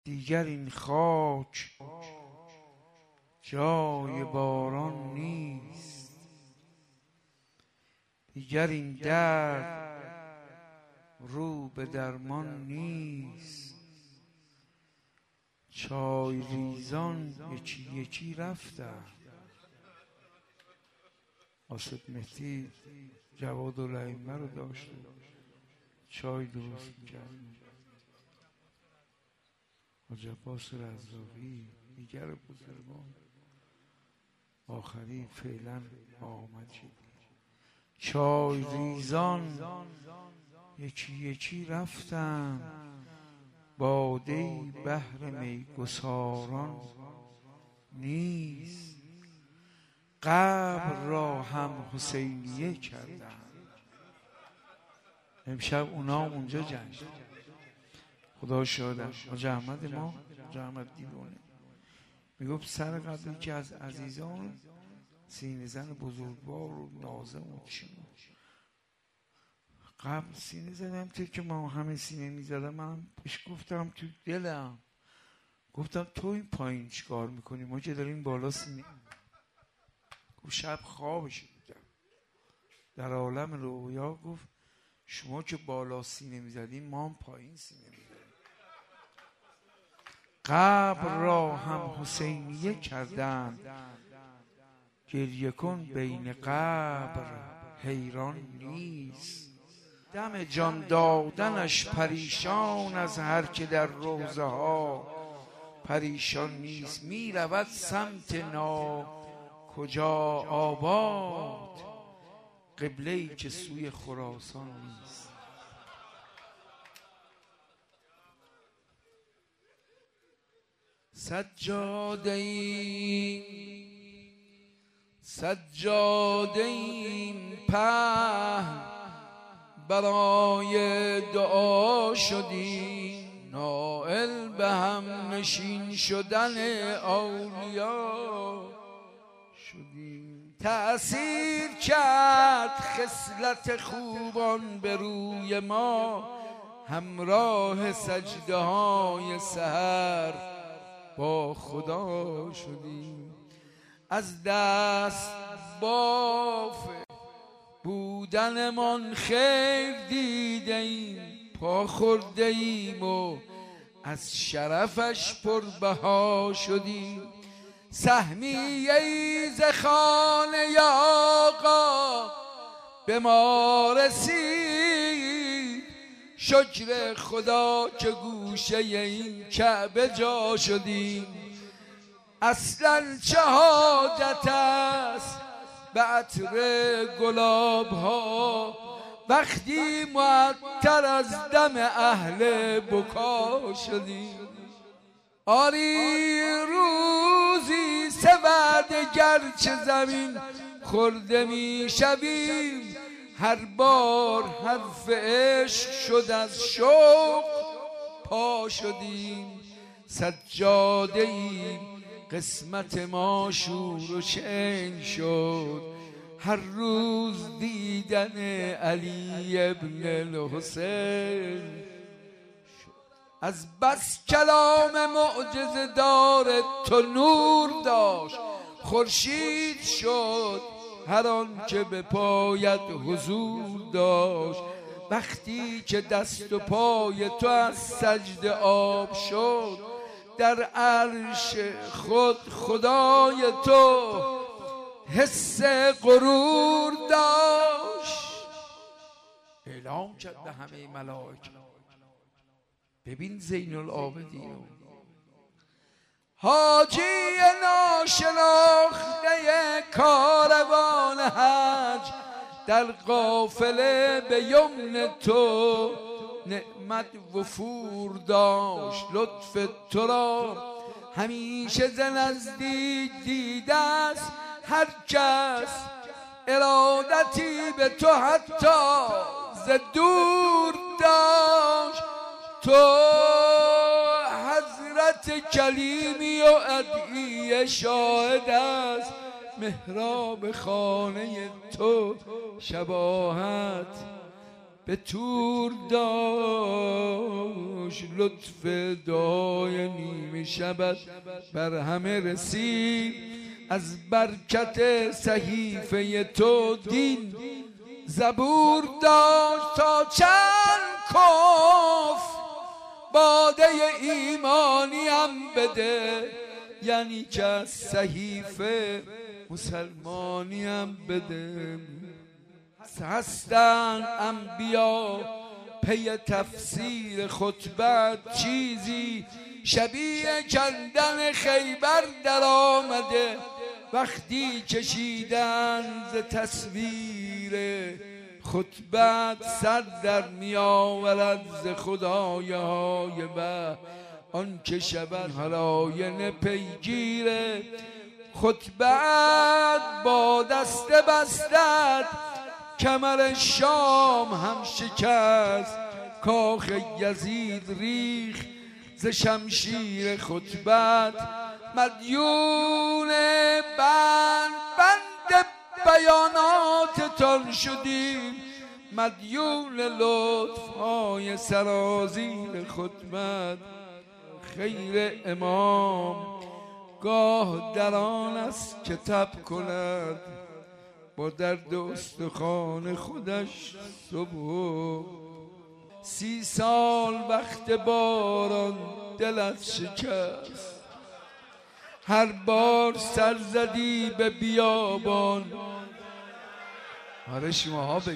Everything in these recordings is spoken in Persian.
دیگر این خاک جای باران نیست، دیگر این درد رو به درمان نیست. چای ریزان یکی یکی رفتن. آصف مهدی جوادالائمه رو داشته، چای درست میکرد. حاج عباس رزاقی دیگر بزرگان آخری فعلا آمد شد. چای ریزان یکی یکی رفتن، باده بهر میگساران نیست. قبر را هم حسینیه کردن. امشب اونا اونجا جنگ، خدا شاهدم. حاج احمد ما، حاج احمد دیوانه، میگفت سر قبلی که از عزیزان سینه زن بزرگوار و نازم و چی قبل سینه زدم که ما همه سینه میزدم. من بهش گفتم تو دلم، گفتم تو این پایین چیکار میکنی؟ ما که داریم بالا سینه. گفت شب خوابش بودم در عالم رویا، گفت شما که بالا سینه میزدین ما هم پایین سینه میزدیم. قبر را هم حسینیه کردند، گریه کن بین قبر حیران نیست. دم جان دادنش پریشان از هر که در روضه ها پریشان نیست. می رود سمت کجا آباد، قبله‌ای که سوی خراسان نیست. سجاده این پهن برای دعا شدیم، نائل به هم نشین شدن اولیا شدیم. تأثیر کرد خصلت خوبان به روی ما، همراه سجده های سحر با خدا شدیم. از دست باف بودنمان خیر دیده ایم، پا خورده ایم و از شرفش پربها شدیم. سهمیه ز خانه آقا به ما رسید، شکر خدا که گوشه این کعبه جا شدیم. اصلا چه حاجت است به عطر گلاب ها، وقتی معطر از دم اهل بکا شدیم. آری روزی سبد گرچه زمین خورده می شویم، هر بار حرف عشق شد از شوق پا شدیم. سجاده ایم قسمت ما شور و شین شد، هر روز دیدن علی ابن الحسین. از بس کلام معجزه دار تو نور داشت، خورشید شد هر آن که به پایت حضور داشت. وقتی که دست و پای تو از سجده آب شد، در عرش خود خدای تو حس غرور داشت. اعلام کرد به همه ملائکه، ببین زین العابدین حاجی ناشناخته کاروان حج در قافله به یمن تو نعمت وفور داشت. لطف تو را همیشه ز نزدیک دیده است هر کس، ارادتی به تو حتی ز دور داشت. تو حضرت کلیمی و ادعیه شاهد است، محراب خانه تو شباهت به تور داشت لطف دعای نیمه شبت بر همه رسید از برکت صحیفه تو دین زبور داشت تا چند کف باده ایمانی هم بده یعنی که از صحیفه مسلمانی هم بده هستن انبیا پی تفسیر خطبت چیزی شبیه کندن خیبر در آمده وقتی کشیدن ز تصویر خطبت سر در می آورد ز خدای های و آن که شبن هلاین پیگیره خطبت با دست بستد کمر شام هم شکست کاخ یزید ریخ ز شمشیر خطبت مدیون بند بیاناتتان شدیم مدیون لطفهای سرازیر خطبت خیر امام گاه در آن است که تب کند با درد استخوان خودش صبح 30 سال وقت باران دلت شکست هر بار سر زدی به بیابان آره شماها بگید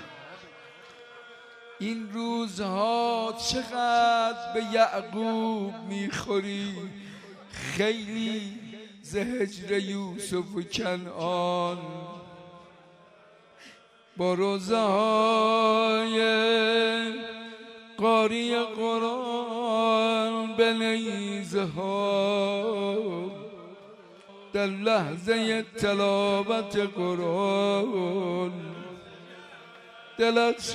این روزها چقدر به یعقوب میخوری خیلی ز هجر یوسف و کنعان با روزه های قاری قرآن به نیزه ها در لحظه تلاوت قرآن دلت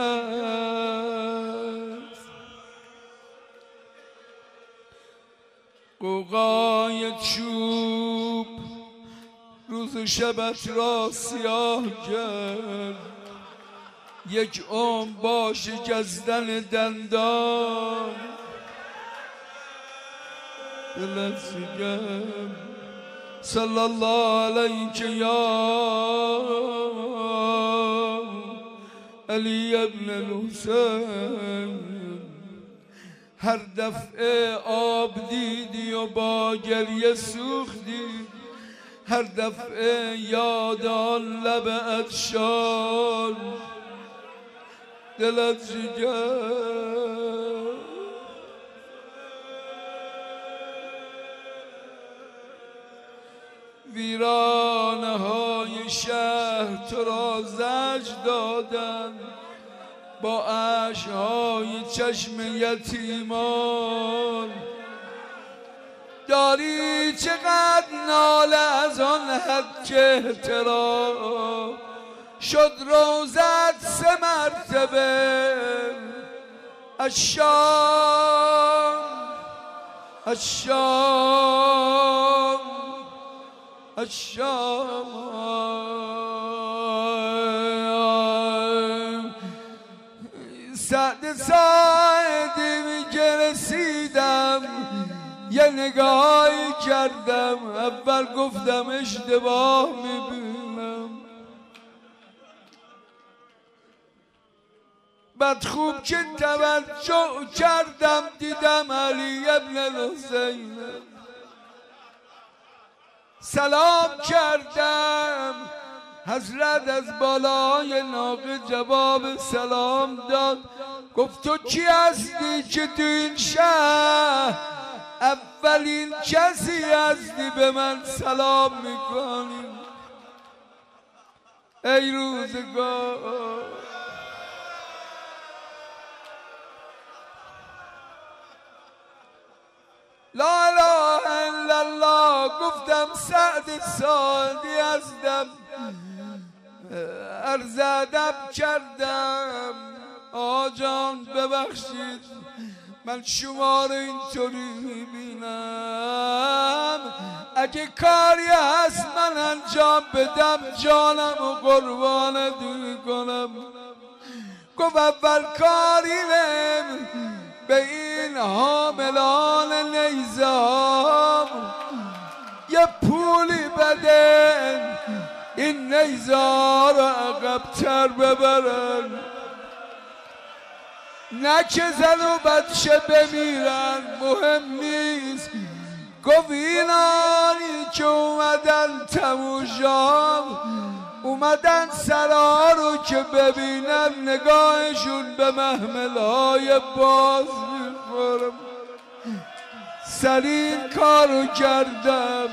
شکست قوقای چوب روز و شبت را سیاه کرد یک عمر با شکستن دندان دلت شکست صلی الله علیک یا علی ابن الحسین هر دفعه آب دیدی و با گریه سوختی هر دفعه یاد آن لب عطشان دلت شکست ویرانه های شهر تو را زجر دادند با اشک‌های چشم یتیمان داری چقدر ناله از آن حد که احترام شد روزت 3 مرتبه الشام الشام الشام سعد ساعدی میگه رسیدم یه نگاهی کردم اول گفتم اشتباه میبینم بعد خوب که توجه کردم دیدم علی ابن الحسین سلام کردم حضرت از بالای ناقه جواب سلام داد گفت تو کی هستی که تو این شهر اولین کسی هستی به من سلام میکنی ای روزگار لا اله الا الله گفتم سعد سعدی هستم عرض ادب کردم آجان ببخشید من شما رو اینطوری میبینم اگه کاری هست من انجام بدم جانم و قربانت میکنم گفت اول کاریم به این حاملان نیزام یه پولی بدن این نیزا رو عقب‌تر ببرن، نه که زن و بچه بمیرن مهم نیست. گفت اینانی که اومدن تموشام اومدن سرا رو که ببینن نگاهشون به محملهای باز میخورم. سریع کارو کردم،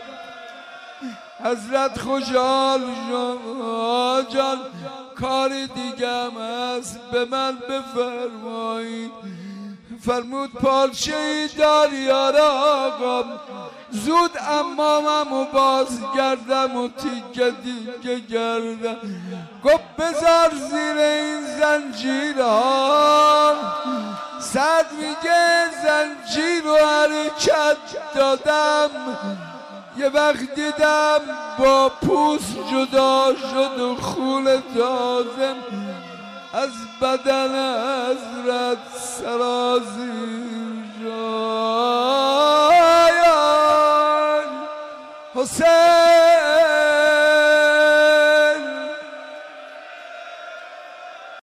حضرت خوشحال شد. جان کاری دیگه هم هست به من بفرمایید. فرمود پارچه‌ای داری یار آقا، زود امامم باز گردم و تیکه تیکه گردم. گفت بذار زیر این زنجیرها. سعد میگه زنجیر و حرکت دادم، یه وقت دیدم با پوست جدا شد و خون تازه از بدن حضرت سرازیر شد. حسین